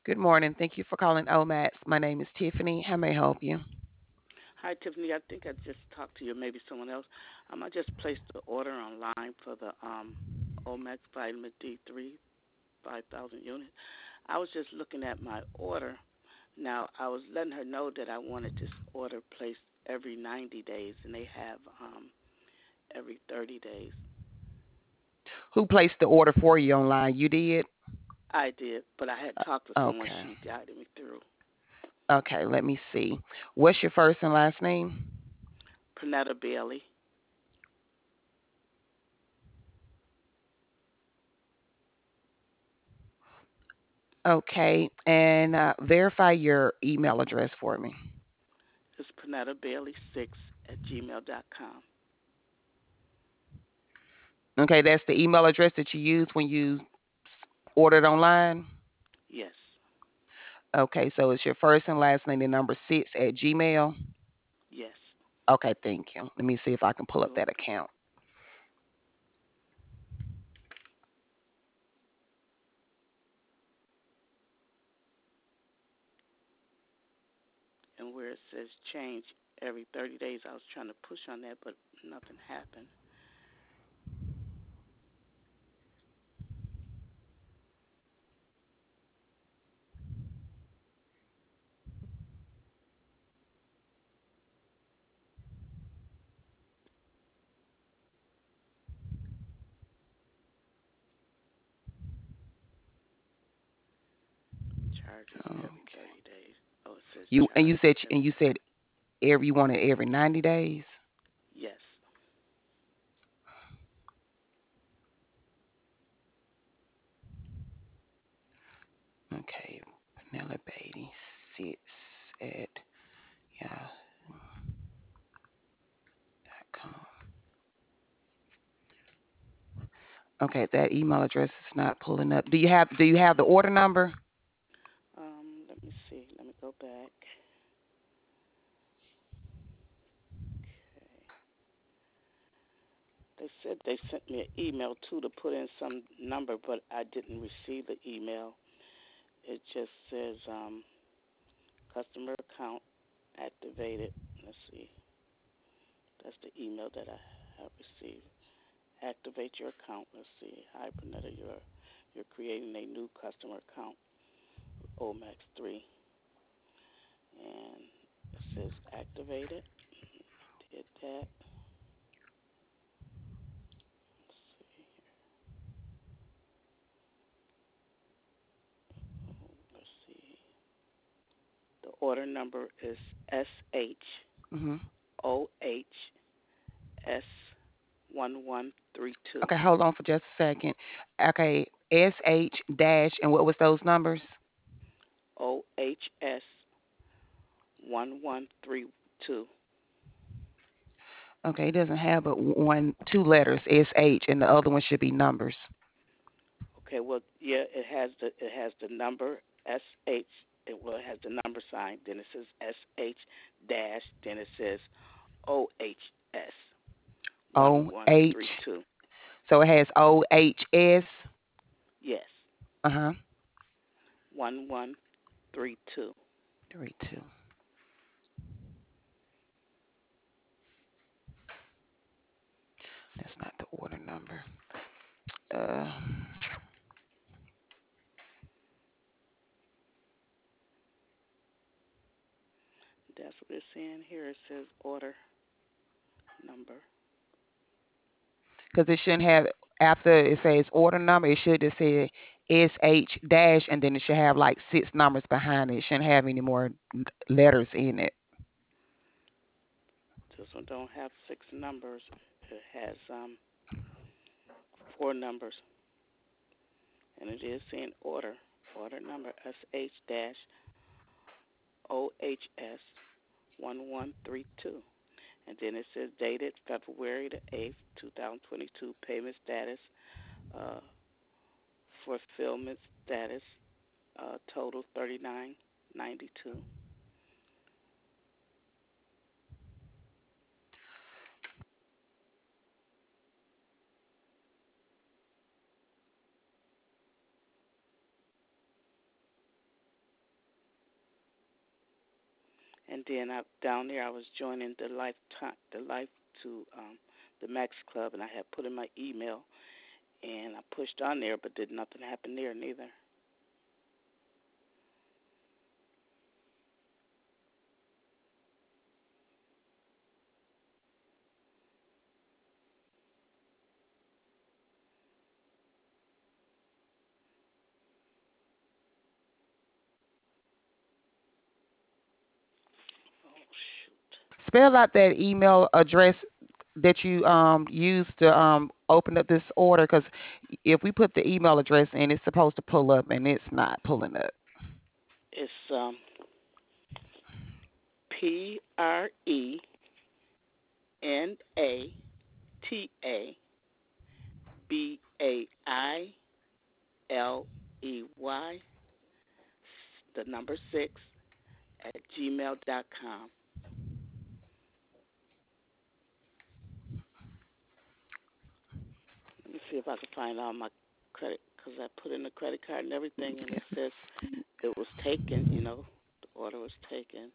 Good morning. Thank you for calling OMAX. My name is Tiffany. How may I help you? Hi, Tiffany. I think I just talked to you, maybe someone else. I just placed the order online for the Omex Vitamin D3 5,000 units. I was just looking at my order. Now, I was letting her know that I wanted this order placed every 90 days, and they have every 30 days. Who placed the order for you online? You did? I did, but I had talked with someone. Okay. She guided me through. Okay, let me see. What's your first and last name? Panetta Bailey. Okay, and verify your email address for me. It's Panetta Bailey 6 at gmail.com. Okay, that's the email address that you use when you ordered online. Yes, Okay, so it's your first and last name, the number 6 at Gmail. yes. Okay, thank you. Let me see if I can pull You're up that welcome. account. And where it says change every 30 days, I was trying to push on that, but nothing happened. Charges every Okay. 30 days. Oh, it says You and you charges said and every. you said every one at every 90 days. Yes. Okay, Vanilla Beatty sits at yahoo.com. Okay, that email address is not pulling up. Do you have the order number? Let me see. Let me go back. Okay. They said they sent me an email too to put in some number, but I didn't receive the email. It just says customer account activated. Let's see. That's the email that I have received. Activate your account. Let's see. Hi, Bernetta, you're creating a new customer account with Omax 3. And it says activated. Did that. Let's see. Let's see. The order number is Hmm. SHOHS1132. Okay, hold on for just a second. Okay, SH dash and what was those numbers? OHS 1132. Okay, it doesn't have but two letters SH and the other one should be numbers. Okay, well, yeah, it has the number SH. It has the number sign. Then it says SH dash. Then it says OHS one O one three H. two. So it has OHS. Yes, Uh-huh. 1132. 32. That's not the order number. Uh That's what it's saying here. It says order number. because it shouldn't have after it says order number, it should just say SH dash and then it should have like six numbers behind it. It shouldn't have any more letters in it. This one don't have six numbers. It has four numbers, and it is saying order. Order number SH dash OHS 1132. And then it says dated February the 8th, 2022. Payment status, uh, fulfillment status, total 39.92. And then down there I was joining the Life to the Max Club, and I had put in my email, and I pushed on there, but did nothing happen there neither. Oh shoot! Spell out that email address that you used to open up this order, because if we put the email address in, it's supposed to pull up, and it's not pulling up. It's PRENTABAILEY, the number six at gmail.com. Let me see if I can find all my credit, because I put in the credit card and everything, and it says it was taken. The order was taken.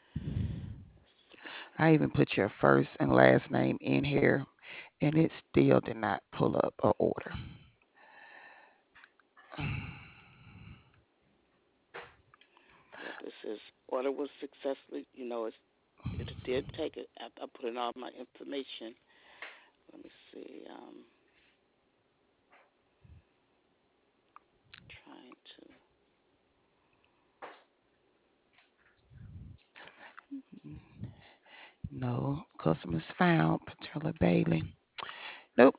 I even put your first and last name in here, and it still did not pull up a order. Yep, it says order was successfully. It did take it. I put in all my information. Let me see. Trying to. No customers found. Patrilla Bailey. Nope.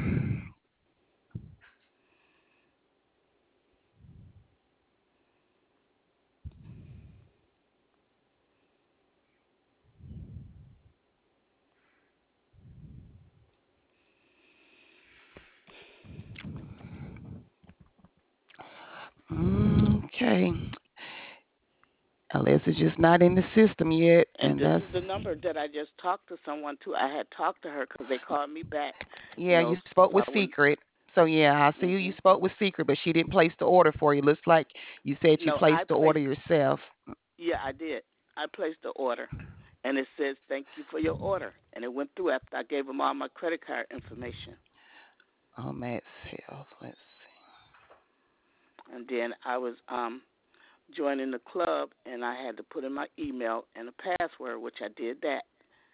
Okay. Unless it's just not in the system yet, And and this is the that's number that I just talked to someone to. I had talked to her because they called me back. yeah. You spoke So with I wouldn't. Secret. So yeah, I see you Mhm. spoke with Secret, but she didn't place the order for you. Looks like you said you No, I placed the order placed. yourself. Yeah, I did. I placed the order, and it says thank you for your order, and it went through after I gave them all my credit card information. Oh, Matt's Health. Let's see. And then I was joining the club, and I had to put in my email and a password, which I did that.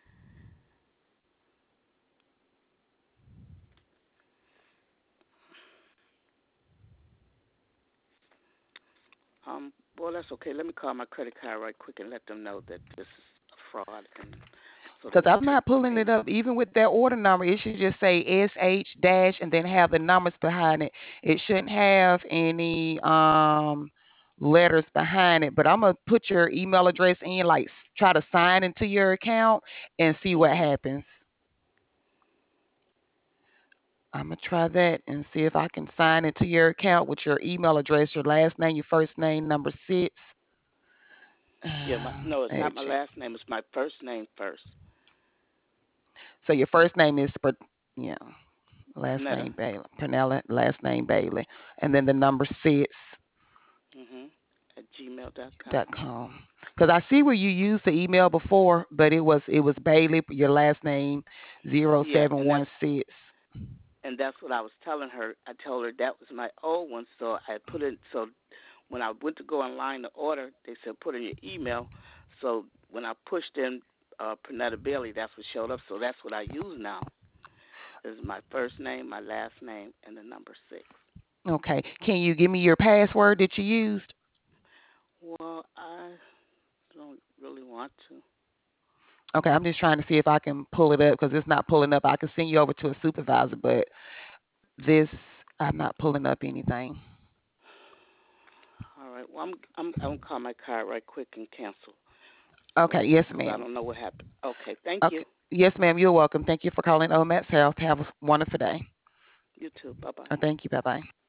Well, that's okay. Let me call my credit card right quick and let them know that this is a fraud, and so they Because won't I'm take not the pulling it payment. up. Even with that order number, it should just say SH dash and then have the numbers behind it. It shouldn't have any letters behind it. But I'm gonna put your email address in, like try to sign into your account and see what Mhm. happens. I'm gonna try that and see if I can sign into your account with your email address, your last name, your first name, number six. Yeah. No, it's not At my G- last name. It's my first name first. so your first name is yeah. Last Panetta. name Bailey. Pernella, last name Bailey. And then the number six Mhm. At gmail.com. dot com. Because I see where you used the email before, but it was Bailey, your last name zero Yeah, seven one six. and that's what I was telling her. I told her that was my old one, so I put it. So when I went to go online to order, they said put in your email. So when I pushed in Pernetta Bailey, that's what showed up. So that's what I use now. Is my first name, my last name, and the number six. Okay. Can you give me your password that you used? Well, I don't really want to. Okay, I'm just trying to see if I can pull it up because it's not pulling up. I can send you over to a supervisor, but this I'm not pulling up anything. All right. Well, I'm gonna call my card right quick and cancel. So, Okay, yes, because I ma'am. don't know what happened. Okay. Thank you. Okay. Yes, ma'am, you're welcome. Thank you for calling OMAT's Health. Have a wonderful day. You too. Bye bye. Thank you. Bye bye.